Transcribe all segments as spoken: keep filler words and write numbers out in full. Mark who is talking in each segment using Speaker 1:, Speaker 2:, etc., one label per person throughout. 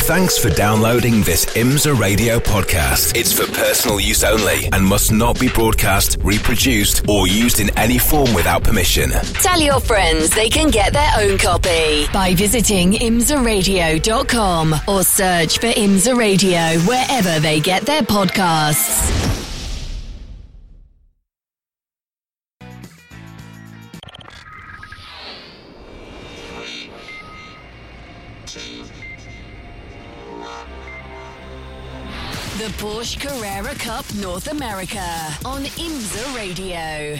Speaker 1: Thanks for downloading this IMSA Radio podcast. It's for personal use only and must not be broadcast, reproduced, or used in any form without permission.
Speaker 2: Tell your friends they can get their own copy by visiting imsa radio dot com or search for IMSA Radio wherever they get their podcasts. The Porsche Carrera Cup North America on IMSA Radio.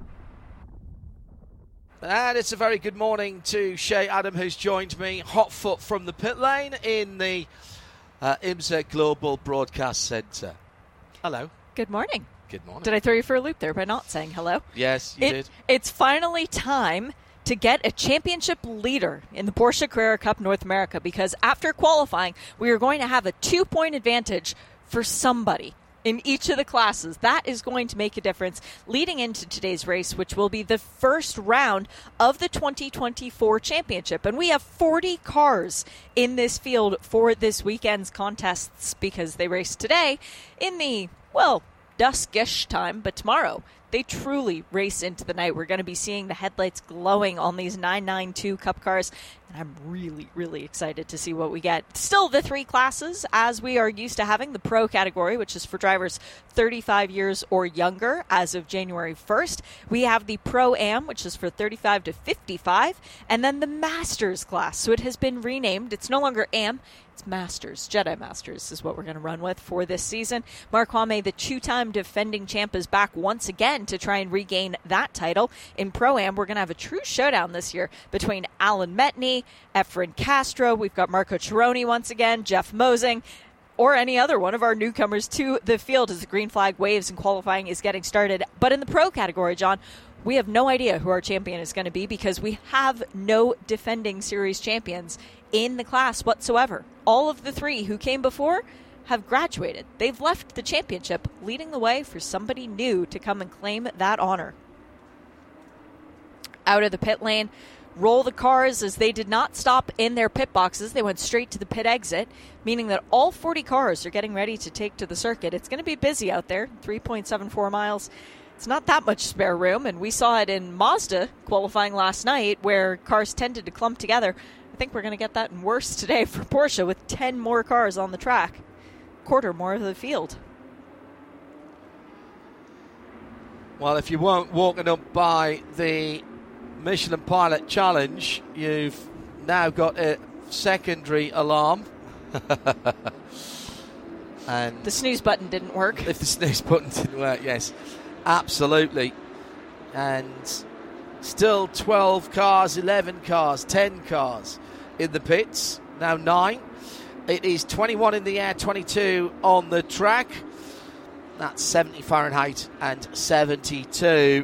Speaker 3: And it's a very good morning to Shea Adam, who's joined me hot foot from the pit lane in the uh, IMSA Global Broadcast Centre. Hello.
Speaker 4: Good morning.
Speaker 3: Good morning.
Speaker 4: Did I throw you for a loop there by not saying hello?
Speaker 3: Yes, you
Speaker 4: it,
Speaker 3: did.
Speaker 4: It's finally time to get a championship leader in the Porsche Carrera Cup North America, because after qualifying, we are going to have a two-point advantage for somebody in each of the classes. That is going to make a difference leading into today's race, which will be the first round of the twenty twenty-four championship. And we have forty cars in this field for this weekend's contests, because they race today in the, well, duskish time, but tomorrow they truly race into the night. We're going to be seeing the headlights glowing on these nine ninety-two Cup cars, and I'm really, really excited to see what we get. Still the three classes, as we are used to having: the Pro category, which is for drivers thirty-five years or younger as of January first. We have the Pro-Am, which is for thirty-five to fifty-five, and then the Masters class. So it has been renamed. It's no longer Am. It's Masters. Jedi Masters is what we're going to run with for this season. Mark Hame, the two-time defending champ, is back once again to try and regain that title. In Pro-Am, we're going to have a true showdown this year between Alan Metney, Efren Castro. We've got Marco Chironi once again, Jeff Mosing, or any other one of our newcomers to the field as the green flag waves and qualifying is getting started. But in the Pro category, John, we have no idea who our champion is going to be, because we have no defending series champions in the class whatsoever. All of the three who came before have graduated. They've left the championship, leading the way for somebody new to come and claim that honor. Out of the pit lane roll the cars, as they did not stop in their pit boxes. They went straight to the pit exit, meaning that all forty cars are getting ready to take to the circuit. It's going to be busy out there, three point seven four miles. It's not that much spare room, and we saw it in Mazda qualifying last night, where cars tended to clump together. I think we're going to get that in worse today for Porsche, with ten more cars on the track, quarter more of the field.
Speaker 3: Well, if you weren't walking up by the Michelin Pilot Challenge, you've now got a secondary alarm. And
Speaker 4: the snooze button didn't work.
Speaker 3: If the snooze button didn't work, yes. Absolutely. And still twelve cars, eleven cars, ten cars in the pits. Now nine. It is twenty-one in the air, twenty-two on the track. That's seventy Fahrenheit and seventy-two.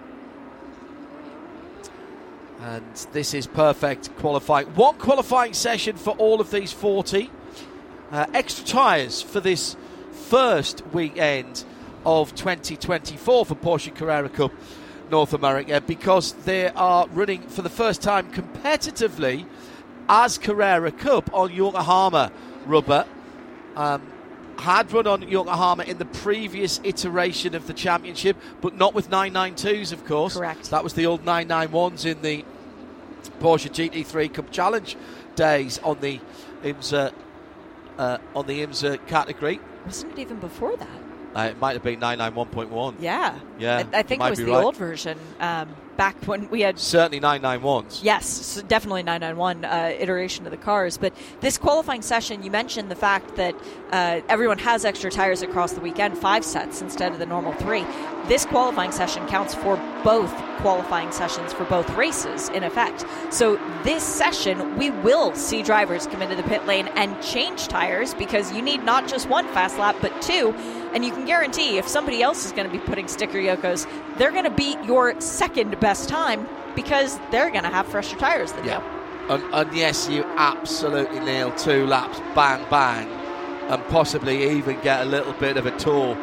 Speaker 3: And this is perfect qualifying. One qualifying session for all of these forty. Uh, extra tyres for this first weekend of twenty twenty-four for Porsche Carrera Cup North America, because they are running for the first time competitively as Carrera Cup on Yokohama rubber. Um, had run on Yokohama in the previous iteration of the championship, but not with nine ninety-twos, of course.
Speaker 4: Correct.
Speaker 3: That was the old nine ninety-ones in the Porsche G T three Cup Challenge days on the IMSA uh, on the IMSA category.
Speaker 4: Wasn't it even before that?
Speaker 3: Uh, it might have been nine ninety-one point one.
Speaker 4: Yeah.
Speaker 3: Yeah.
Speaker 4: I, I think it was the
Speaker 3: right.
Speaker 4: old version, um, back when we had...
Speaker 3: Certainly nine ninety-ones.
Speaker 4: Yes, so definitely nine ninety-one uh, iteration of the cars. But this qualifying session, you mentioned the fact that uh, everyone has extra tires across the weekend, five sets instead of the normal three. This qualifying session counts for both qualifying sessions for both races, in effect. So this session, we will see drivers come into the pit lane and change tires, because you need not just one fast lap, but two. And you can guarantee if somebody else is going to be putting sticker Yokos, they're going to beat your second best time, because they're going to have fresher tires than
Speaker 3: yeah.
Speaker 4: you.
Speaker 3: And, and yes, you absolutely nail two laps, bang, bang, and possibly even get a little bit of a tour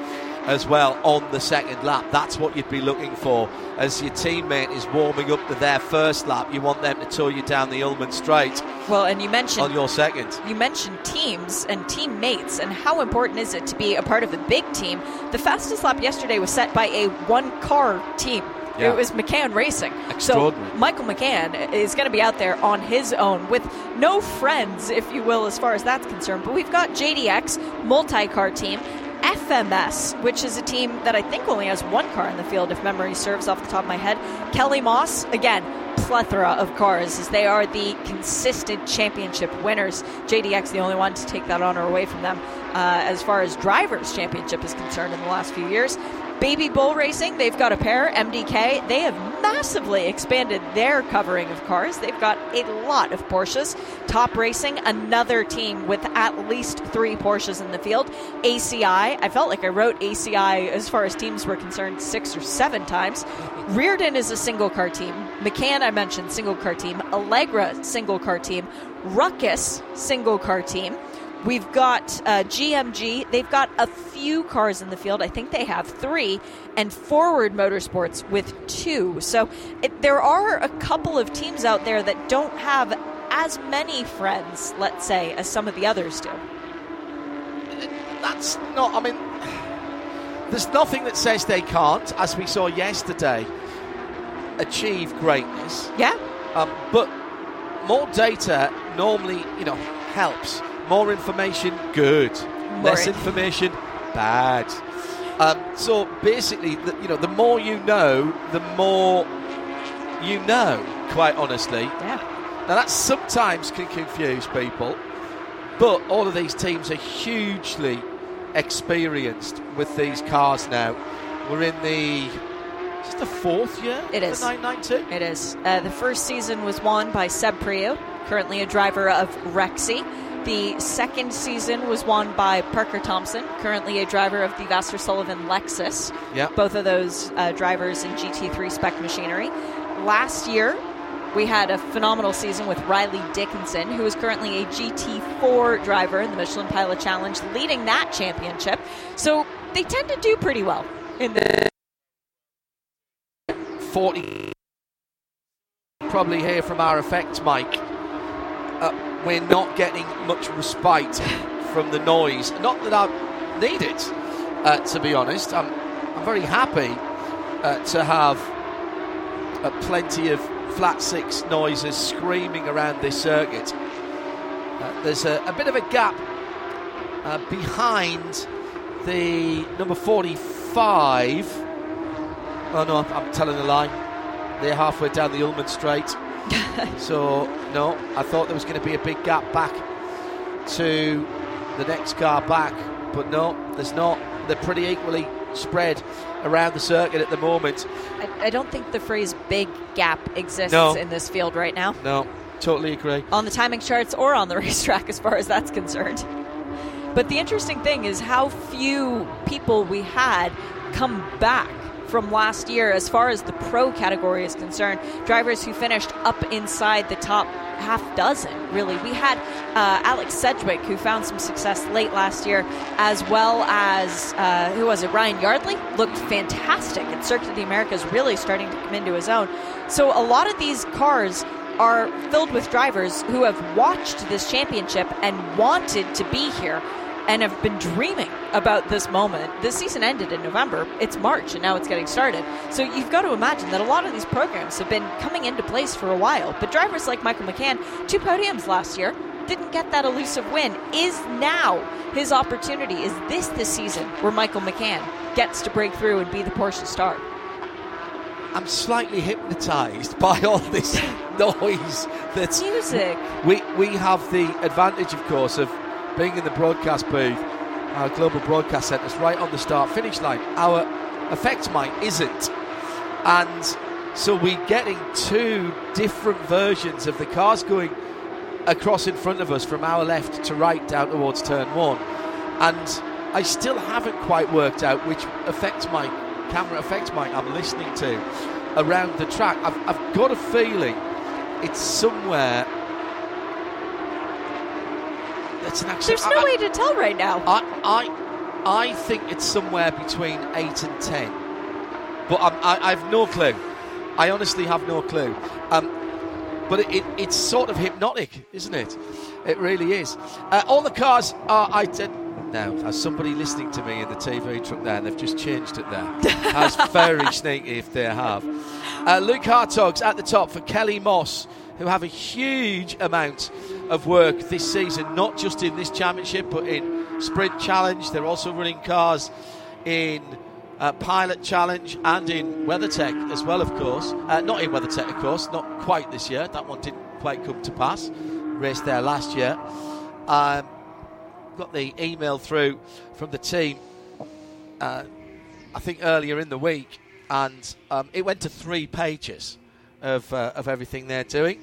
Speaker 3: as well on the second lap. That's what you'd be looking for as your teammate is warming up to their first lap. You want them to tow you down the Ullman Straight.
Speaker 4: Well, and you mentioned
Speaker 3: on your second.
Speaker 4: You mentioned teams and teammates, and how important is it to be a part of a big team? The fastest lap yesterday was set by a one-car team. Yeah. It was McCann Racing. So Michael McCann is going to be out there on his own with no friends, if you will, as far as that's concerned. But we've got J D X, multi-car team, F M S, which is a team that I think only has one car in the field, if memory serves off the top of my head. Kelly Moss, again, plethora of cars, as they are the consistent championship winners. J D X the only one to take that honor away from them uh, as far as drivers' championship is concerned in the last few years. Baby Bull Racing, they've got a pair, M D K. They have massively expanded their covering of cars. They've got a lot of Porsches. Top Racing, another team with at least three Porsches in the field. A C I, I felt like I wrote A C I as far as teams were concerned six or seven times. Reardon is a single car team. McCann, I mentioned, single car team. Allegra, single car team. Ruckus, single car team. We've got uh, G M G. They've got a few cars in the field. I think they have three. And Forward Motorsports with two. So it, there are a couple of teams out there that don't have as many friends, let's say, as some of the others do.
Speaker 3: That's not, I mean, there's nothing that says they can't, as we saw yesterday, achieve greatness.
Speaker 4: Yeah.
Speaker 3: Um, but more data normally, you know, helps. More information, good. More Less information, bad. Um, so basically, the, you know, the more you know, the more you know, quite honestly.
Speaker 4: Yeah.
Speaker 3: Now, that sometimes can confuse people, but all of these teams are hugely experienced with these cars now. We're in the... Is this the fourth year?
Speaker 4: It is.
Speaker 3: The nine ninety-two?
Speaker 4: It is. Uh, the first season was won by Seb Priou, currently a driver of Rexy. The second season was won by Parker Thompson, currently a driver of the Vassar Sullivan Lexus.
Speaker 3: Yep.
Speaker 4: Both of those uh, drivers in G T three spec machinery. Last year, we had a phenomenal season with Riley Dickinson, who is currently a G T four driver in the Michelin Pilot Challenge, leading that championship. So they tend to do pretty well in the
Speaker 3: forty. Probably hear from our effects, Mike. Uh, we're not getting much respite from the noise. Not that I need it, uh, to be honest. I'm, I'm very happy uh, to have uh, plenty of flat six noises screaming around this circuit. Uh, there's a, a bit of a gap uh, behind the number forty-five. Oh no, I'm, I'm telling a lie. They're halfway down the Ullman Straight. So, no, I thought there was going to be a big gap back to the next car back, but no, there's not. They're pretty equally spread around the circuit at the moment.
Speaker 4: I, I don't think the phrase big gap exists
Speaker 3: no.
Speaker 4: in this field right now.
Speaker 3: No, totally agree.
Speaker 4: On the timing charts or on the racetrack as far as that's concerned. But the interesting thing is how few people we had come back from last year as far as the pro category is concerned. Drivers who finished up inside the top half dozen, really. We had uh, Alex Sedgwick, who found some success late last year, as well as, uh, who was it, Ryan Yardley, looked fantastic at Circuit of the Americas, really starting to come into his own. So a lot of these cars are filled with drivers who have watched this championship and wanted to be here and have been dreaming about this moment. This season ended in November. It's March, and now it's getting started. So you've got to imagine that a lot of these programs have been coming into place for a while. But drivers like Michael McCann, two podiums last year, didn't get that elusive win. Is now his opportunity? Is this the season where Michael McCann gets to break through and be the Porsche star?
Speaker 3: I'm slightly hypnotised by all this noise. That's
Speaker 4: music.
Speaker 3: We, we have the advantage, of course, of being in the broadcast booth, our global broadcast centre is right on the start-finish line. Our effects mic isn't. And so we're getting two different versions of the cars going across in front of us from our left to right down towards turn one. And I still haven't quite worked out which effects mic, camera effects mic I'm listening to around the track. I've, I've got a feeling it's somewhere... It's an
Speaker 4: There's no I, way to tell right now.
Speaker 3: I, I think it's somewhere between eight and ten. But I'm, I, I have no clue. I honestly have no clue. Um, but it, it, it's sort of hypnotic, isn't it? It really is. Uh, all the cars are... I did, now, as somebody listening to me in the T V truck there, and they've just changed it there. That's very sneaky if they have. Uh, Luke Hartog's at the top for Kelly Moss, who have a huge amount of work this season, not just in this championship, but in Sprint Challenge. They're also running cars in uh, Pilot Challenge and in WeatherTech as well, of course. Uh, not in WeatherTech, of course, not quite this year. That one didn't quite come to pass. Raced there last year. Um, got the email through from the team, uh, I think earlier in the week, and um, it went to three pages of uh, of everything they're doing.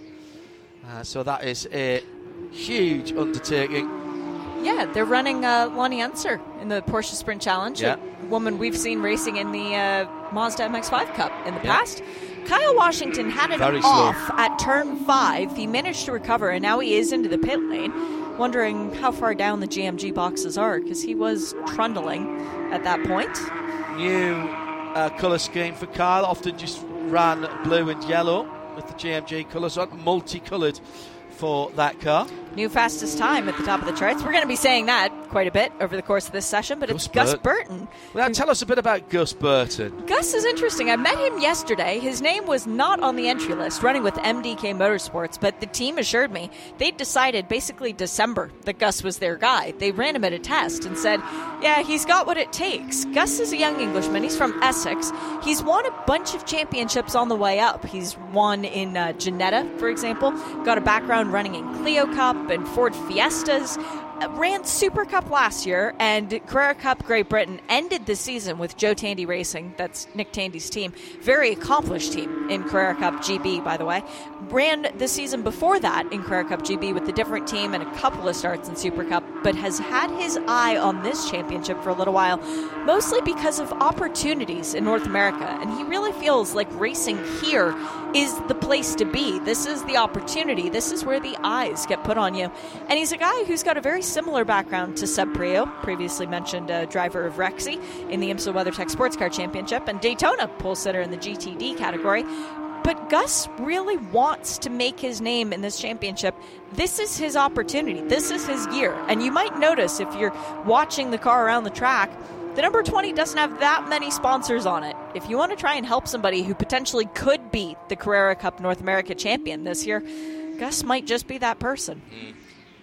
Speaker 3: Uh, so that is a huge undertaking.
Speaker 4: Yeah, they're running uh, Lonnie Unser in the Porsche Sprint Challenge,
Speaker 3: yeah.
Speaker 4: a woman we've seen racing in the uh, Mazda M X five Cup in the
Speaker 3: yeah.
Speaker 4: past. Kyle Washington had it
Speaker 3: Very
Speaker 4: off
Speaker 3: slow.
Speaker 4: at turn five. He managed to recover, and now he is into the pit lane. Wondering how far down the G M G boxes are, because he was trundling at that point.
Speaker 3: New uh, colour scheme for Kyle, often just ran blue and yellow with the G M G colours on, multicoloured for that car.
Speaker 4: New fastest time at the top of the charts. We're going to be saying that quite a bit over the course of this session, but
Speaker 3: Gus
Speaker 4: it's Gus
Speaker 3: Burton.
Speaker 4: Burton.
Speaker 3: Well, now tell us a bit about Gus Burton.
Speaker 4: Gus is interesting. I met him yesterday. His name was not on the entry list, running with M D K Motorsports, but the team assured me they'd decided basically December that Gus was their guy. They ran him at a test and said, yeah, he's got what it takes. Gus is a young Englishman. He's from Essex. He's won a bunch of championships on the way up. He's won in uh, Ginetta, for example, got a background running in Clio Cup and Ford Fiestas. Ran Super Cup last year, and Carrera Cup Great Britain ended the season with Joe Tandy Racing. That's Nick Tandy's team. Very accomplished team in Carrera Cup G B, by the way. Ran the season before that in Carrera Cup G B with a different team and a couple of starts in Super Cup, but has had his eye on this championship for a little while, mostly because of opportunities in North America. And he really feels like racing here is the place to be. This is the opportunity. This is where the eyes get put on you. And he's a guy who's got a very similar background to Seb Priaulx, previously mentioned uh, driver of Rexy in the IMSA WeatherTech Sports Car Championship, and Daytona pole sitter in the G T D category. But Gus really wants to make his name in this championship. This is his opportunity. This is his year. And you might notice if you're watching the car around the track, the number twenty doesn't have that many sponsors on it. If you want to try and help somebody who potentially could be the Carrera Cup North America champion this year, Gus might just be that person.
Speaker 3: Mm.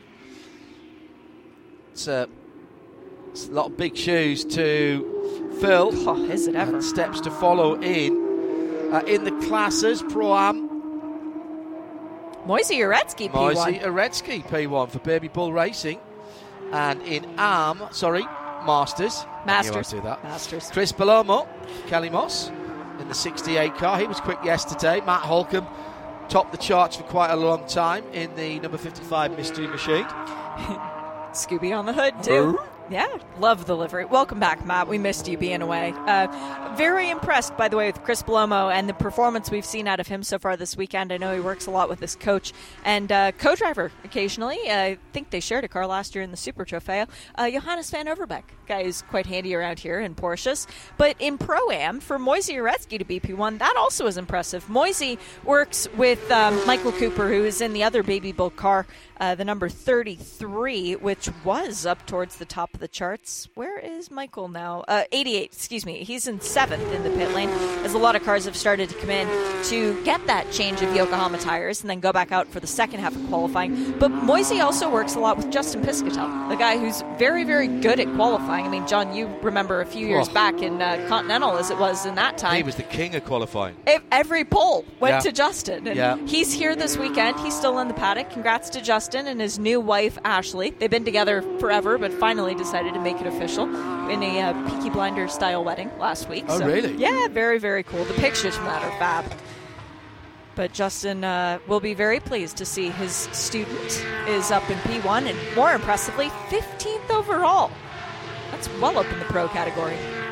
Speaker 3: It's a, it's a lot of big shoes to fill.
Speaker 4: Oh, is it ever?
Speaker 3: And steps to follow in. Uh, in the classes, Pro-Am.
Speaker 4: Moisey Uretsky P one.
Speaker 3: Moisey Uretsky P one for Baby Bull Racing. And in A M, sorry, Masters.
Speaker 4: Masters.
Speaker 3: Do that.
Speaker 4: Masters.
Speaker 3: Chris Palomo, Kelly Moss in the sixty-eight car. He was quick yesterday. Matt Holcomb topped the charts for quite a long time in the number fifty-five Mystery Machine.
Speaker 4: Scooby on the hood, too. Yeah, love the livery. Welcome back, Matt. We missed you being away. Uh, very impressed, by the way, with Chris Palomo and the performance we've seen out of him so far this weekend. I know he works a lot with his coach and uh, co-driver occasionally. I think they shared a car last year in the Super Trofeo. Uh, Johannes van Overbeek, guy who's quite handy around here in Porsches. But in Pro-Am, for Moisey Uretsky to be P one, that also is impressive. Moisey works with um, Michael Cooper, who is in the other Baby Bull car, uh, the number thirty-three, which was up towards the top of the charts. Where is Michael now? Uh, eighty-eight, excuse me. He's in seventh in the pit lane, as a lot of cars have started to come in to get that change of Yokohama tires and then go back out for the second half of qualifying. But Moisey also works a lot with Justin Piscatell, the guy who's very, very good at qualifying. I mean, John, you remember a few years
Speaker 3: oh.
Speaker 4: back in uh, Continental, as it was in that time.
Speaker 3: He was the king of qualifying.
Speaker 4: If every pole went
Speaker 3: yeah.
Speaker 4: to Justin. And
Speaker 3: yeah.
Speaker 4: he's here this weekend. He's still in the paddock. Congrats to Justin and his new wife, Ashley. They've been together forever, but finally decided to make it official in a uh, Peaky Blinders style wedding last week.
Speaker 3: Oh,
Speaker 4: so,
Speaker 3: really?
Speaker 4: Yeah, very, very cool. The pictures from that are fab. But Justin uh, will be very pleased to see his student is up in P one and, more impressively, fifteenth overall. That's well up in the pro category.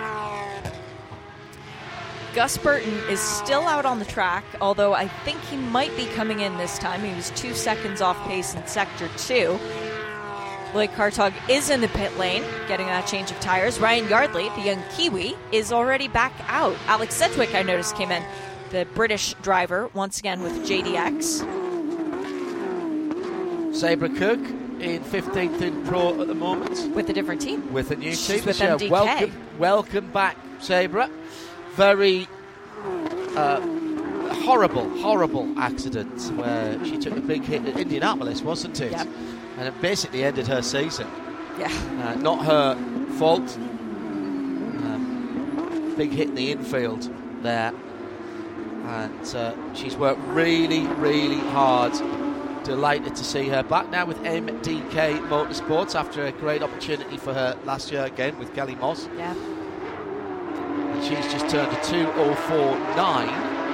Speaker 4: Gus Burton is still out on the track, although I think he might be coming in this time. He was two seconds off pace in Sector two. Loic Hartog is in the pit lane, getting that change of tires. Ryan Yardley, the young Kiwi, is already back out. Alex Sedgwick, I noticed, came in. The British driver, once again with J D X.
Speaker 3: Sabra Cook in fifteenth in Pro at the moment.
Speaker 4: With a different team.
Speaker 3: With a new
Speaker 4: She's
Speaker 3: team.
Speaker 4: with
Speaker 3: Yeah,
Speaker 4: M D K.
Speaker 3: welcome, welcome back, Sabra. Very uh, horrible, horrible accident where she took a big hit at Indianapolis, wasn't it?
Speaker 4: Yep.
Speaker 3: And it basically ended her season.
Speaker 4: Yeah.
Speaker 3: Uh, not her fault. Um, big hit in the infield there. And uh, she's worked really, really hard. Delighted to see her back now with M D K Motorsports after a great opportunity for her last year again with Kelly Moss.
Speaker 4: Yeah.
Speaker 3: And she's just turned a two oh four nine.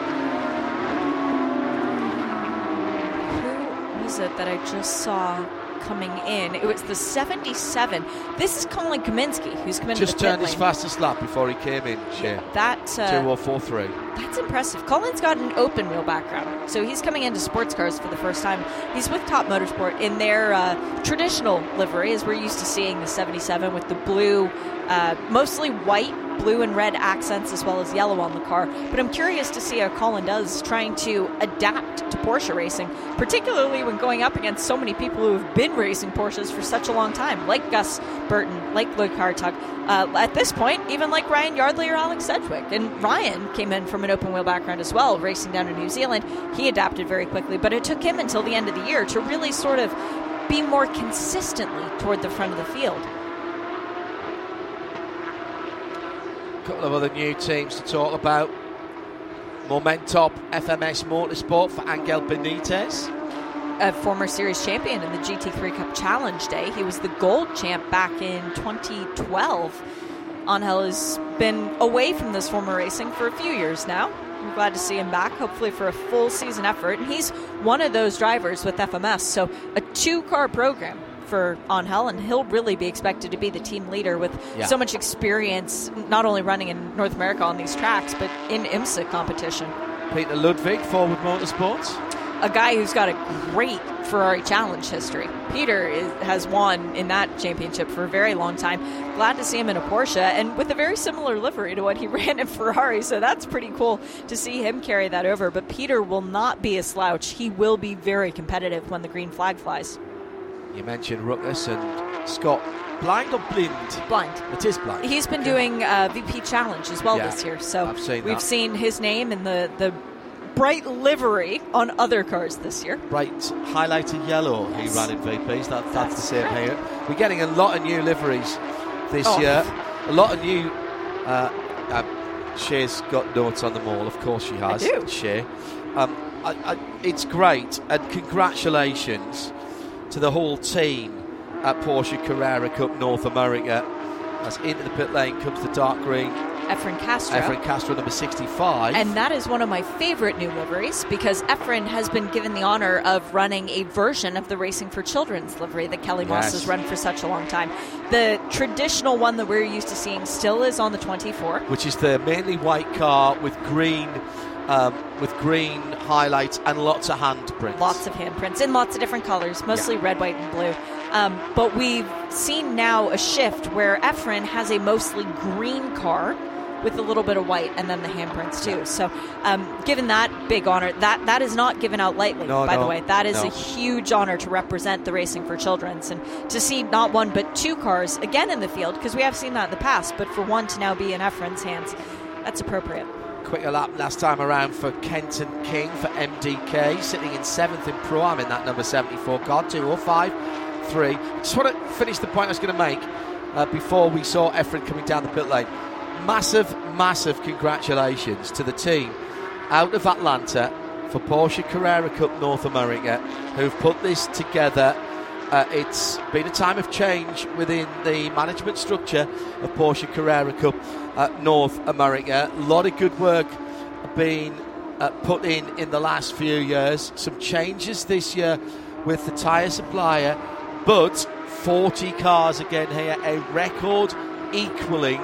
Speaker 4: Who was it that I just saw coming in? It was the seventy-seven. This is Colin Kaminsky, who's come in.
Speaker 3: Just
Speaker 4: the pit
Speaker 3: turned his
Speaker 4: lane.
Speaker 3: fastest lap before he came in. Yeah.
Speaker 4: That uh,
Speaker 3: two oh four three.
Speaker 4: That's impressive. Colin's got an open wheel background, so he's coming into sports cars for the first time. He's with Top Motorsport in their uh, traditional livery, as we're used to seeing the seventy-seven with the blue, uh, mostly white, blue and red accents as well as yellow on the car. But I'm curious to see how Colin does trying to adapt to Porsche racing, particularly when going up against so many people who have been racing Porsches for such a long time, like Gus Burton, like Loic Hartog. Uh, at this point, even like Ryan Yardley or Alex Sedgwick. And Ryan came in from an open wheel background as well, racing down in New Zealand. He adapted very quickly, but it took him until the end of the year to really sort of be more consistently toward the front of the field.
Speaker 3: A couple of other new teams to talk about. Momentop F M S Motorsport for Angel Benitez.
Speaker 4: A former series champion in the G T three Cup Challenge Day. He was the gold champ back in twenty twelve. Angel has been away from this form of racing for a few years now. We're glad to see him back, hopefully for a full season effort. And he's one of those drivers with F M S, so a two-car program for Angel, and he'll really be expected to be the team leader with
Speaker 3: yeah.
Speaker 4: so much experience, not only running in North America on these tracks, but in IMSA competition.
Speaker 3: Peter Ludwig, Forward Motorsports.
Speaker 4: A guy who's got a great Ferrari Challenge history. Peter is, has won in that championship for a very long time. Glad to see him in a Porsche, and with a very similar livery to what he ran in Ferrari, so that's pretty cool to see him carry that over. But Peter will not be a slouch. He will be very competitive when the green flag flies.
Speaker 3: You mentioned Ruckus and Scott. Blind or blind?
Speaker 4: Blind.
Speaker 3: It is blind.
Speaker 4: He's been doing uh, V P Challenge as well
Speaker 3: yeah,
Speaker 4: this year, so
Speaker 3: I've seen
Speaker 4: we've
Speaker 3: that.
Speaker 4: seen his name in the, the bright livery on other cars this year.
Speaker 3: Bright highlighter yellow he
Speaker 4: Yes.
Speaker 3: ran in V Ps. That, that's,
Speaker 4: That's
Speaker 3: the same
Speaker 4: correct.
Speaker 3: here. We're getting a lot of new liveries this
Speaker 4: Oh.
Speaker 3: year. A lot of new... Uh, uh, Shea's got notes on them all. Of course she has.
Speaker 4: I do.
Speaker 3: Shea. Um, I, I, it's great, and congratulations to the whole team at Porsche Carrera Cup North America. As into the pit lane comes the dark green
Speaker 4: Efren Castro.
Speaker 3: Efren Castro, number sixty-five.
Speaker 4: And that is one of my favorite new liveries because Efren has been given the honor of running a version of the Racing for Children's livery that Kelly Moss
Speaker 3: Yes.
Speaker 4: has run for such a long time. The traditional one that we're used to seeing still is on the twenty-four.
Speaker 3: Which is the mainly white car with green um, with green highlights and lots of handprints.
Speaker 4: Lots of handprints in lots of different colors, mostly
Speaker 3: Yeah.
Speaker 4: red, white, and blue. Um, but we've seen now a shift where Efren has a mostly green car with a little bit of white and then the handprints too. So um, given that big honor, that, that is not given out lightly,
Speaker 3: No,
Speaker 4: by
Speaker 3: no,
Speaker 4: the way. That is
Speaker 3: no.
Speaker 4: a huge honor to represent the Racing for Children's. And to see not one but two cars again in the field, because we have seen that in the past, but for one to now be in Efren's hands, that's appropriate.
Speaker 3: Quicker lap last time around for Kenton King for M D K, sitting in seventh in Pro Am in that number seventy-four car, two oh five three. Just want to finish the point I was going to make uh, before we saw Efren coming down the pit lane. Massive, massive congratulations to the team out of Atlanta for Porsche Carrera Cup North America who've put this together. Uh, it's been a time of change within the management structure of Porsche Carrera Cup uh, North America. A lot of good work being uh, put in in the last few years. Some changes this year with the tyre supplier, but forty cars again here, a record equaling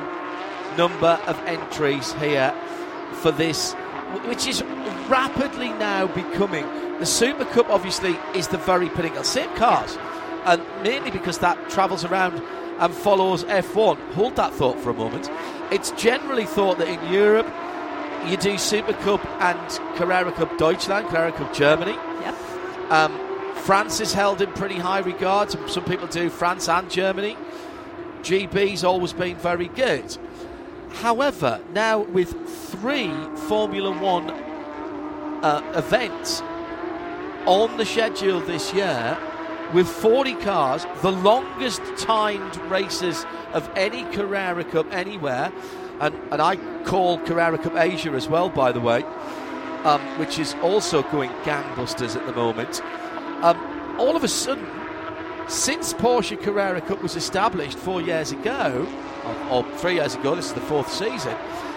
Speaker 3: number of entries here for this, which is rapidly now becoming the Super Cup. Obviously is the very pinnacle. Same cars, and mainly because that travels around and follows F one. Hold that thought for a moment. It's generally thought that in Europe you do Super Cup and Carrera Cup Deutschland, Carrera Cup Germany.
Speaker 4: Yep.
Speaker 3: Um, France is held in pretty high regard. Some, some people do France and Germany. G B's always been very good. However, now with three Formula One uh, events on the schedule this year, with forty cars, the longest timed races of any Carrera Cup anywhere, and, and I call Carrera Cup Asia as well, by the way, um, which is also going gangbusters at the moment. Um, all of a sudden, since Porsche Carrera Cup was established four years ago, or, or three years ago, this is the fourth season,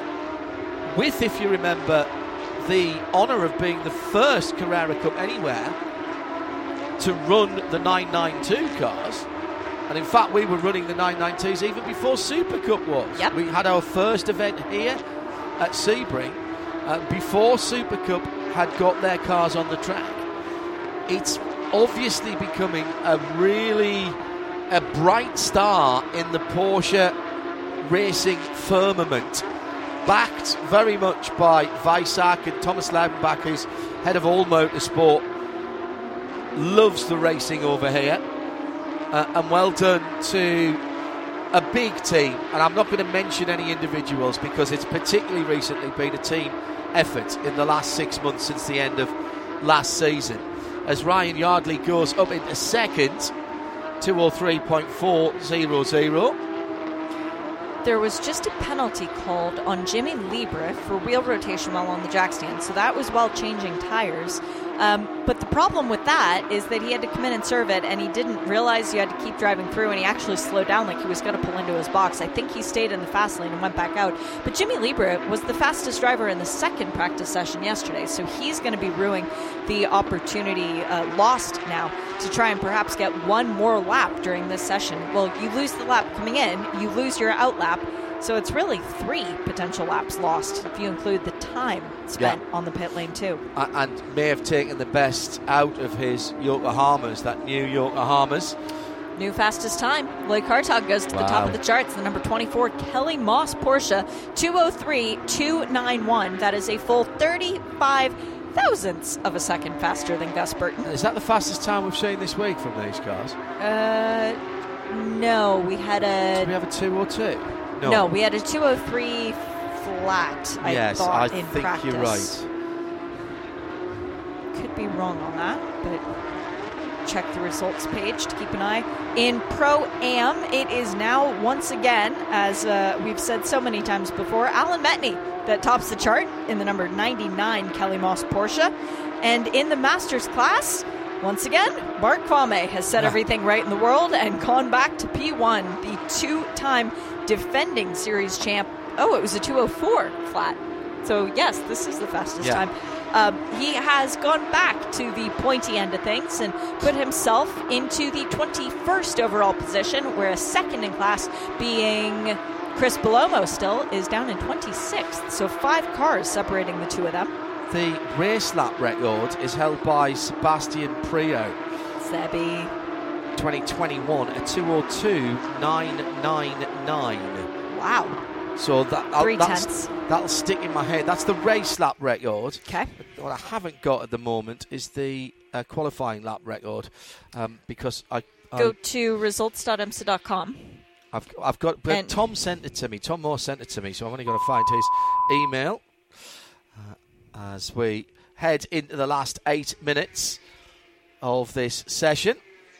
Speaker 3: with, if you remember, the honour of being the first Carrera Cup anywhere to run the nine ninety-two cars, and in fact we were running the nine ninety-twos even before Super Cup was.
Speaker 4: Yep.
Speaker 3: We had our first event here at Sebring uh, before Super Cup had got their cars on the track. It's obviously becoming a really a bright star in the Porsche racing firmament, backed very much by Weissach and Thomas Laudenbach, who's head of all motorsport, loves the racing over here, uh, and well done to a big team. And I'm not going to mention any individuals because it's particularly recently been a team effort in the last six months since the end of last season, as Ryan Yardley goes up into second, two oh three point four hundred.
Speaker 4: There was just a penalty called on Jimmy Libre for wheel rotation while on the jack stand, so that was while changing tires. Um, but the problem with that is that he had to come in and serve it, and he didn't realize you had to keep driving through, and he actually slowed down like he was going to pull into his box. I think he stayed in the fast lane and went back out. But Jimmy Libre was the fastest driver in the second practice session yesterday, so he's going to be ruining the opportunity uh, lost now to try and perhaps get one more lap during this session. Well, you lose the lap coming in, you lose your out lap, so it's really three potential laps lost if you include the time spent yeah. on the pit lane too.
Speaker 3: And may have taken the best out of his Yokohamas, that new Yokohamas.
Speaker 4: New fastest time. Lloyd Hartog goes to wow. the top of the charts. The number twenty-four Kelly Moss Porsche, two oh three point two nine one. That is a full thirty-five thousandths of a second faster than Gus Burton.
Speaker 3: Is that the fastest time we've seen this week from these cars?
Speaker 4: Uh, no, we had a...
Speaker 3: Did we have a two or two? No,
Speaker 4: no we had a two oh three flat, I
Speaker 3: yes,
Speaker 4: thought,
Speaker 3: I
Speaker 4: in
Speaker 3: think
Speaker 4: practice.
Speaker 3: You're right.
Speaker 4: Could be wrong on that, but check the results page to keep an eye. In Pro-Am, it is now, once again, as uh, we've said so many times before, Alan Metni that tops the chart in the number ninety-nine Kelly Moss Porsche. And in the Masters class, once again, Mark Kwame has set yeah. everything right in the world and gone back to P one, the two-time defending series champ. Oh, it was a two oh four flat. So, yes, this is the fastest
Speaker 3: yeah.
Speaker 4: time. Um, he has gone back to the pointy end of things and put himself into the twenty-first overall position, where a second in class, being Chris Belomo, still is down in twenty-sixth. So five cars separating the two of them.
Speaker 3: The race lap record is held by Sebastian Priaulx.
Speaker 4: Sebby.
Speaker 3: twenty twenty-one, a two oh two point nine nine nine.
Speaker 4: Wow.
Speaker 3: So that,
Speaker 4: Three
Speaker 3: that's,
Speaker 4: tenths.
Speaker 3: that'll stick in my head. That's the race lap record.
Speaker 4: Okay.
Speaker 3: What I haven't got at the moment is the uh, qualifying lap record, um, because I, I
Speaker 4: go to results dot imsa dot com.
Speaker 3: I've I've got, but
Speaker 4: and
Speaker 3: Tom sent it to me. Tom Moore sent it to me, so I'm only going to find his email uh, as we head into the last eight minutes of this session.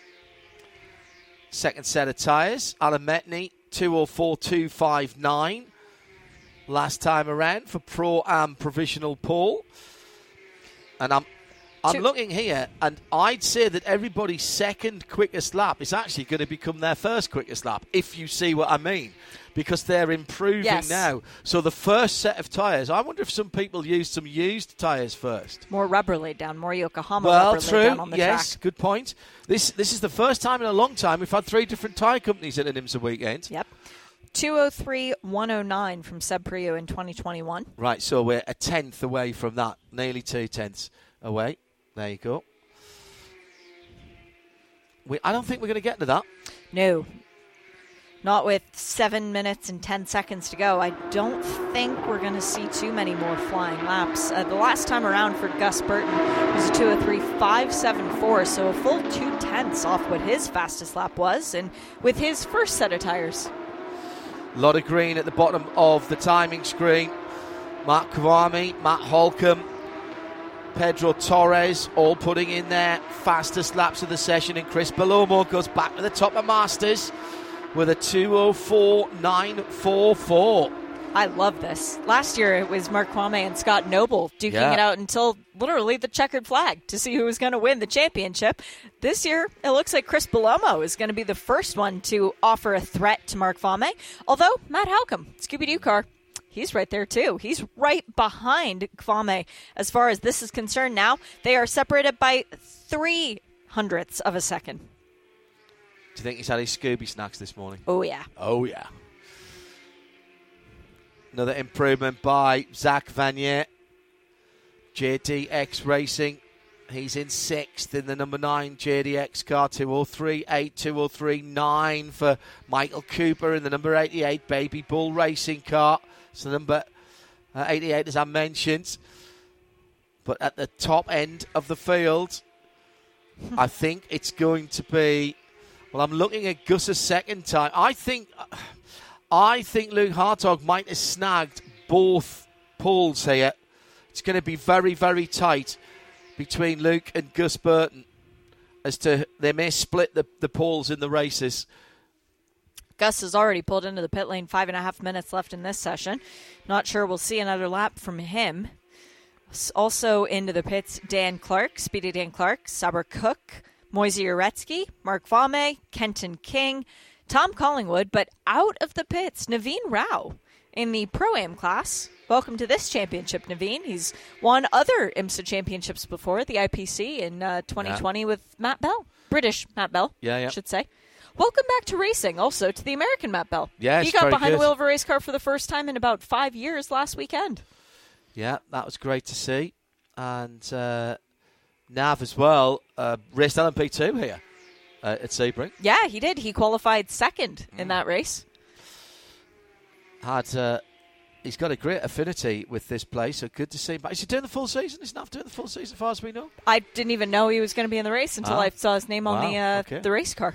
Speaker 3: Second set of tyres. Alan Metni, two oh four point two five nine. Last time around for Pro-Am provisional pole. And I'm I'm
Speaker 4: Two.
Speaker 3: looking here, and I'd say that everybody's second quickest lap is actually going to become their first quickest lap, if you see what I mean, because they're improving
Speaker 4: yes.
Speaker 3: now. So the first set of tyres, I wonder if some people used some used tyres first.
Speaker 4: More rubber laid down, more Yokohama
Speaker 3: well,
Speaker 4: rubber
Speaker 3: true.
Speaker 4: laid down on the
Speaker 3: yes,
Speaker 4: track.
Speaker 3: Good point. This this is the first time in a long time we've had three different tyre companies at an IMSA weekend.
Speaker 4: Yep. two oh three point one oh nine from Seb Priaulx in twenty twenty-one.
Speaker 3: Right, so we're a tenth away from that, nearly two tenths away. There you go. We, I don't think we're going to get to that.
Speaker 4: No. Not with seven minutes and ten seconds to go. I don't think we're going to see too many more flying laps. Uh, the last time around for Gus Burton was a two oh three five seven four, so a full two tenths off what his fastest lap was, and with his first set of tires.
Speaker 3: A lot of green at the bottom of the timing screen. Mark Kawami, Matt Holcomb, Pedro Torres all putting in their fastest laps of the session, and Chris Belomo goes back to the top of Masters with a two oh four nine four four.
Speaker 4: I love this. Last year it was Mark Kwame and Scott Noble duking
Speaker 3: yeah.
Speaker 4: it out until literally the checkered flag to see who was going to win the championship. This year it looks like Chris Belomo is going to be the first one to offer a threat to Mark Kwame. Although Matt Halcomb, Scooby-Doo car, he's right there too. He's right behind Kwame as far as this is concerned now. They are separated by three hundredths of a second.
Speaker 3: Do you think he's had his Scooby snacks this morning?
Speaker 4: Oh, yeah.
Speaker 3: Oh, yeah. Another improvement by Zach Vanier. J D X Racing. He's in sixth in the number nine J D X car. two oh three eight, two oh three nine for Michael Cooper in the number eighty-eight Baby Bull Racing car. So number uh, eighty-eight, as I mentioned. But at the top end of the field, I think it's going to be... Well, I'm looking at Gus's second time. I think... I think Luke Hartog might have snagged both poles here. It's going to be very, very tight between Luke and Gus Burton as to they may split the, the poles in the races.
Speaker 4: Gus has already pulled into the pit lane, five and a half minutes left in this session. Not sure we'll see another lap from him. Also into the pits, Dan Clark, Speedy Dan Clark, Saber Cook, Moise Uretsky, Mark Vame, Kenton King, Tom Collingwood, but out of the pits, Naveen Rao in the Pro-Am class. Welcome to this championship, Naveen. He's won other IMSA championships before, the I P C in uh, twenty twenty yeah. with Matt Bell. British Matt Bell,
Speaker 3: yeah, yeah.
Speaker 4: I should say. Welcome back to racing, also to the American Matt Bell.
Speaker 3: Yeah,
Speaker 4: he got behind
Speaker 3: good.
Speaker 4: the wheel of a race car for the first time in about five years last weekend.
Speaker 3: Yeah, that was great to see. And uh, Nav as well, uh, raced L M P two here. Uh, at Sebring.
Speaker 4: Yeah, he did. He qualified second in that race.
Speaker 3: Had uh, he's got a great affinity with this place, so good to see him. Is he doing the full season? Is Nav doing the full season, as far as we know?
Speaker 4: I didn't even know he was going to be in the race until
Speaker 3: ah.
Speaker 4: I saw his name
Speaker 3: wow.
Speaker 4: on the uh,
Speaker 3: okay.
Speaker 4: the race car.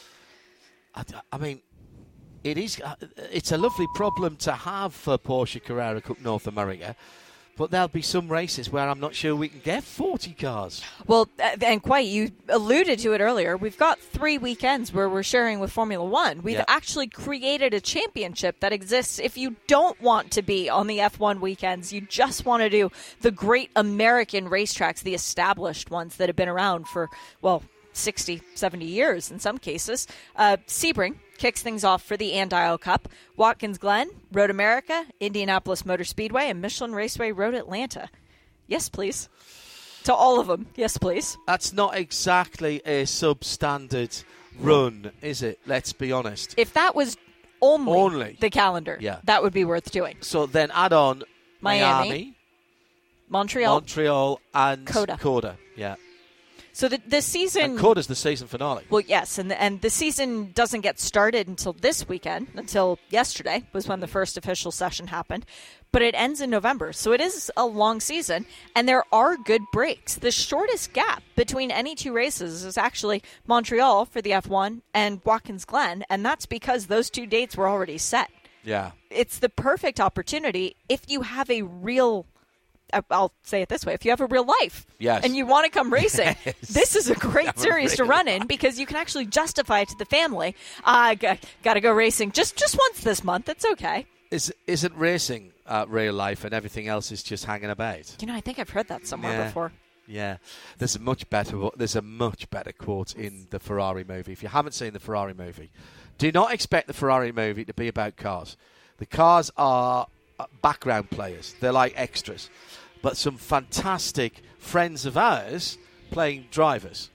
Speaker 3: I, I mean, it is. Uh, it's a lovely problem to have for Porsche Carrera Cup North America. But there'll be some races where I'm not sure we can get forty cars.
Speaker 4: Well, and quite, you alluded to it earlier. We've got three weekends where we're sharing with Formula One. We've
Speaker 3: yeah.
Speaker 4: actually created a championship that exists if you don't want to be on the F one weekends. You just want to do the great American racetracks, the established ones that have been around for, well, sixty, seventy years in some cases. Uh, Sebring kicks things off for the Andile Cup. Watkins Glen, Road America, Indianapolis Motor Speedway, and Michelin Raceway Road Atlanta. Yes, please. To all of them, yes, please.
Speaker 3: That's not exactly a substandard run, is it? Let's be honest.
Speaker 4: If that was only,
Speaker 3: only.
Speaker 4: the calendar,
Speaker 3: yeah.
Speaker 4: that would be worth doing.
Speaker 3: So then add on
Speaker 4: Miami,
Speaker 3: Miami
Speaker 4: Montreal,
Speaker 3: Montreal, and
Speaker 4: Coda.
Speaker 3: Coda. Yeah.
Speaker 4: So the, the season...
Speaker 3: And Coda's the season finale.
Speaker 4: Well, yes, and the, and the season doesn't get started until this weekend, until yesterday was when the first official session happened. But it ends in November, so it is a long season, and there are good breaks. The shortest gap between any two races is actually Montreal for the F one and Watkins Glen, and that's because those two dates were already set.
Speaker 3: Yeah.
Speaker 4: It's the perfect opportunity if you have a real... I'll say it this way. If you have a real life
Speaker 3: yes.
Speaker 4: and you want to come racing,
Speaker 3: yes.
Speaker 4: this is a great
Speaker 3: have
Speaker 4: series
Speaker 3: a
Speaker 4: to run in because you can actually justify it to the family. I uh, got to go racing just, just once this month. It's okay.
Speaker 3: Is, isn't racing uh, real life and everything else is just hanging about?
Speaker 4: You know, I think I've heard that somewhere
Speaker 3: yeah.
Speaker 4: before.
Speaker 3: Yeah. There's a much better There's a much better quote in the Ferrari movie. If you haven't seen the Ferrari movie, do not expect the Ferrari movie to be about cars. The cars are background players. They're like extras. But some fantastic friends of ours playing drivers.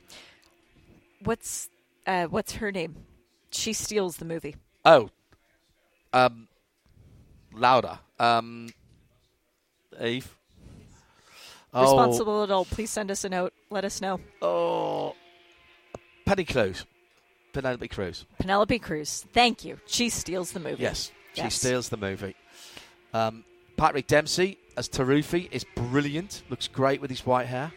Speaker 4: What's uh, what's her name? She steals the movie.
Speaker 3: Oh, um, Lauda. Um, Eve.
Speaker 4: Responsible oh. adult, please send us a note. Let us know.
Speaker 3: Oh, Penny Cruz. Penelope Cruz.
Speaker 4: Penelope Cruz. Thank you. She steals the movie.
Speaker 3: Yes, she
Speaker 4: yes.
Speaker 3: steals the movie. Um, Patrick Dempsey as Tarufi is brilliant. Looks great with his white hair.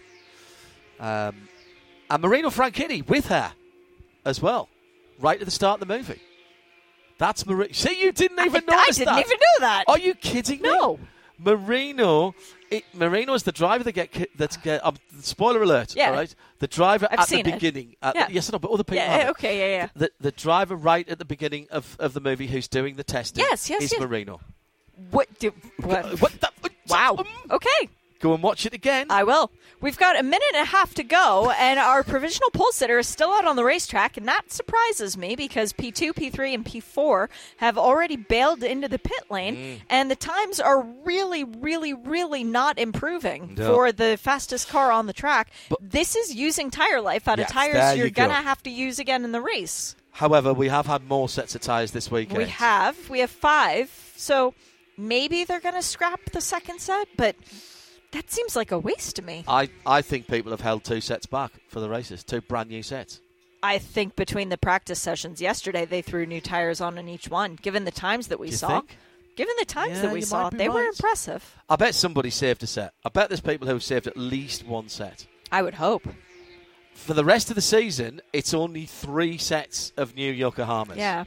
Speaker 3: Um, and Marino Franchitti with hair as well, right at the start of the movie. That's Marino. See, you didn't even
Speaker 4: I,
Speaker 3: notice
Speaker 4: I didn't
Speaker 3: that.
Speaker 4: even know that.
Speaker 3: Are you kidding me?
Speaker 4: No.
Speaker 3: Marino, it, Marino is the driver that get that's get. Um, spoiler alert!
Speaker 4: Yeah.
Speaker 3: All right, the driver
Speaker 4: I've
Speaker 3: at
Speaker 4: seen
Speaker 3: the
Speaker 4: it.
Speaker 3: beginning. At
Speaker 4: Yeah.
Speaker 3: the, yes, no, but other people.
Speaker 4: Yeah,
Speaker 3: haven't.
Speaker 4: okay, yeah, yeah.
Speaker 3: The, the driver right at the beginning of, of the movie who's doing the testing.
Speaker 4: Yes, yes,
Speaker 3: is
Speaker 4: yes.
Speaker 3: Marino.
Speaker 4: What? Do, what?
Speaker 3: What the,
Speaker 4: Wow.
Speaker 3: Um,
Speaker 4: Okay.
Speaker 3: Go and watch it again.
Speaker 4: I will. We've got a minute and a half to go, and our provisional pole sitter is still out on the racetrack, and that surprises me because P two, P three, and P four have already bailed into the pit lane,
Speaker 3: Mm.
Speaker 4: and the times are really, really, really not improving
Speaker 3: No.
Speaker 4: for the fastest car on the track.
Speaker 3: But-
Speaker 4: this is using tire life out
Speaker 3: Yes,
Speaker 4: of tires
Speaker 3: there
Speaker 4: you're
Speaker 3: you go.
Speaker 4: going to have to use again in the race.
Speaker 3: However, we have had more sets of tyres this weekend.
Speaker 4: We have. We have five, so maybe they're going to scrap the second set, but that seems like a waste to me.
Speaker 3: I, I think people have held two sets back for the races, two brand new sets.
Speaker 4: I think between the practice sessions yesterday, they threw new tires on in each one. Given the times that we
Speaker 3: Do you
Speaker 4: saw,
Speaker 3: think?
Speaker 4: given the times
Speaker 3: Yeah,
Speaker 4: that we
Speaker 3: you
Speaker 4: saw,
Speaker 3: might be
Speaker 4: they were
Speaker 3: right.
Speaker 4: impressive.
Speaker 3: I bet somebody saved a set. I bet there's people who have saved at least one set.
Speaker 4: I would hope.
Speaker 3: For the rest of the season, it's only three sets of new Yokohamas.
Speaker 4: Yeah.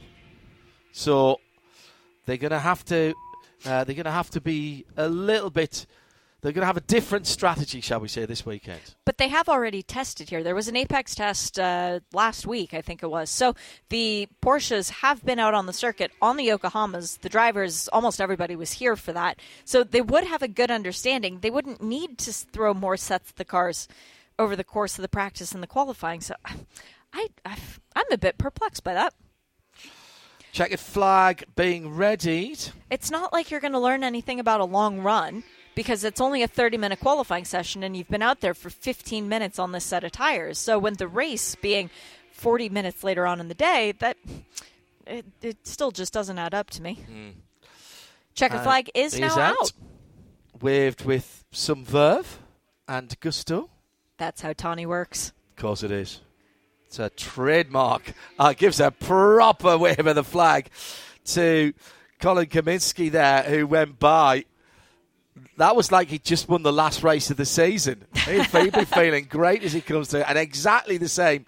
Speaker 3: So they're going to have to, uh, they're going to have to be a little bit. They're going to have a different strategy, shall we say, this weekend.
Speaker 4: But they have already tested here. There was an Apex test uh, last week, I think it was. So the Porsches have been out on the circuit on the Yokohamas. The drivers, almost everybody was here for that. So they would have a good understanding. They wouldn't need to s- throw more sets of the cars over the course of the practice and the qualifying. So I, I, I'm a bit perplexed by that.
Speaker 3: Checkered flag being readied.
Speaker 4: It's not like you're going to learn anything about a long run because it's only a thirty-minute qualifying session and you've been out there for fifteen minutes on this set of tires. So when the race being forty minutes later on in the day, that it, it still just doesn't add up to me. Mm. Checkered
Speaker 3: Uh,
Speaker 4: flag is
Speaker 3: is
Speaker 4: now
Speaker 3: out.
Speaker 4: out.
Speaker 3: Waved with some verve and gusto.
Speaker 4: That's how Tawny works.
Speaker 3: Of course it is. It's a trademark. Uh, gives a proper wave of the flag to Colin Kaminsky there, who went by. That was like he just won the last race of the season. He'd be feeling great as he comes through. And exactly the same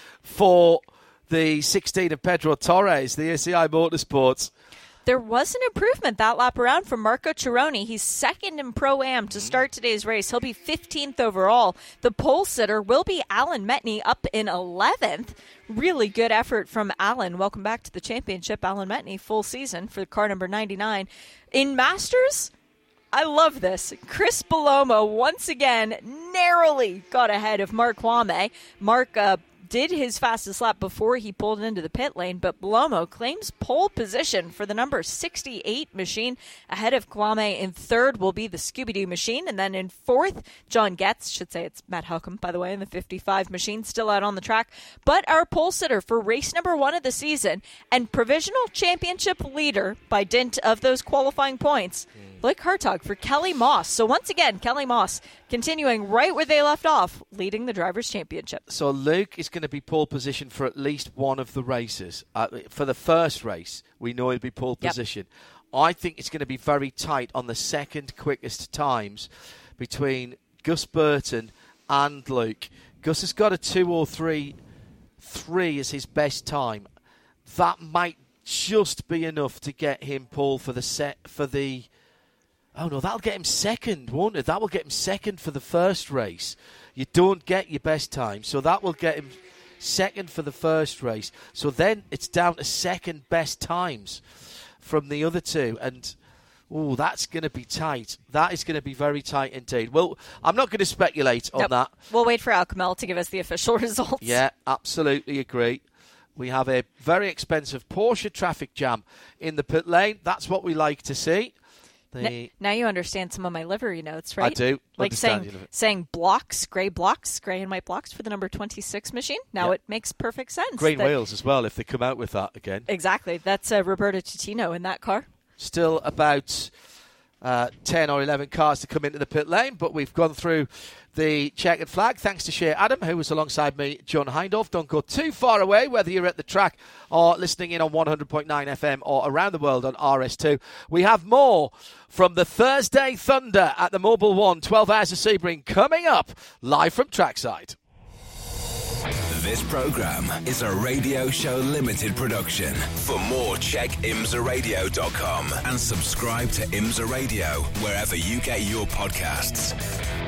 Speaker 3: for the sixteen of Pedro Torres, the A C I Motorsports.
Speaker 4: There was an improvement that lap around from Marco Cironi. He's second in Pro-Am to start today's race. He'll be fifteenth overall. The pole sitter will be Alan Metney up in eleventh. Really good effort from Alan. Welcome back to the championship, Alan Metney, full season for car number ninety-nine. In Masters, I love this. Chris Bellomo once again narrowly got ahead of Mark Kwame. Mark uh, did his fastest lap before he pulled into the pit lane, but Bellomo claims pole position for the number sixty-eight machine. Ahead of Kwame in third will be the Scooby-Doo machine, and then in fourth, John Getz, should say it's Matt Halcomb, by the way, in the fifty-five machine, still out on the track. But our pole sitter for race number one of the season and provisional championship leader by dint of those qualifying points, Luke Hartog for Kelly Moss. So once again, Kelly Moss continuing right where they left off, leading the Drivers' Championship.
Speaker 3: So Luke is going to be pole position for at least one of the races. Uh, for the first race, we know he'll be pole
Speaker 4: Yep.
Speaker 3: position. I think it's going to be very tight on the second quickest times between Gus Burton and Luke. Gus has got a two oh three three as his best time. That might just be enough to get him pole for the set for the. Oh no, that'll get him second, won't it? That will get him second for the first race. You don't get your best time, so that will get him second for the first race. So then it's down to second best times from the other two, and oh, that's going to be tight. That is going to be very tight indeed. Well, I'm not going to speculate on
Speaker 4: Nope.
Speaker 3: that.
Speaker 4: We'll wait for Al Kamel to give us the official results.
Speaker 3: Yeah, absolutely agree. We have a very expensive Porsche traffic jam in the pit lane. That's what we like to see. The
Speaker 4: N- now you understand some of my livery notes, right?
Speaker 3: I do.
Speaker 4: Like
Speaker 3: understand
Speaker 4: saying
Speaker 3: you.
Speaker 4: saying blocks, grey blocks, grey and white blocks for the number twenty-six machine. Now
Speaker 3: Yeah.
Speaker 4: it makes perfect sense.
Speaker 3: Green
Speaker 4: that-
Speaker 3: wheels as well, if they come out with that again.
Speaker 4: Exactly. That's uh, Roberto Titino in that car.
Speaker 3: Still about uh, ten or eleven cars to come into the pit lane, but we've gone through the checkered flag thanks to Shea Adam, who was alongside me, John Hindhaugh. Don't go too far away, whether you're at the track or listening in on one hundred point nine F M or around the world on R S two. We have more from the Thursday Thunder at the Mobil One, twelve Hours of Sebring, coming up live from trackside.
Speaker 1: This programme is a Radio Show Limited production. For more, check imsa radio dot com and subscribe to IMSA Radio wherever you get your podcasts.